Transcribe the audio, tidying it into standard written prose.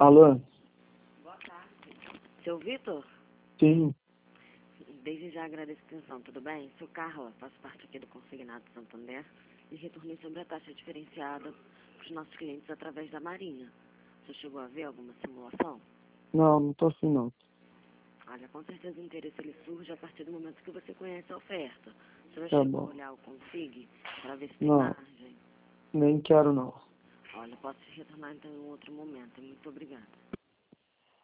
Alô? Boa tarde. Seu Vitor? Sim. Desde já agradeço a atenção, tudo bem? Sou Carla, faço parte aqui do Consignado Santander e retornei sobre a taxa diferenciada para os nossos clientes através da Marinha. Você chegou a ver alguma simulação? Não tô assim não. Olha, com certeza o interesse ele surge a partir do momento que você conhece a oferta. Você já Tá chegou bom. a olhar o config para ver se tem Não, margem? nem quero não. Olha, posso te retornar então em um outro momento. Muito obrigada.